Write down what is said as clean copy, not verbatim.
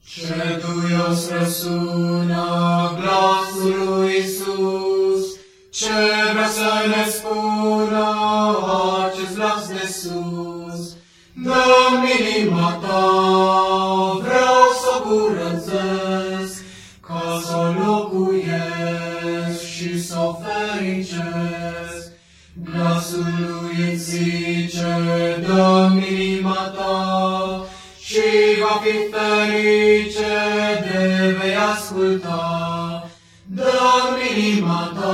Ce duios răsună glasul lui Iisus, ce vrea să ne spună acest glas de sus. Dă-mi inima ta, vreau să o curățesc, ca să o locuiesc și să o fericesc. Glasul lui îți zice, dă-mi inima ta, și va fi ferice de vei asculta. Dă-mi inima ta,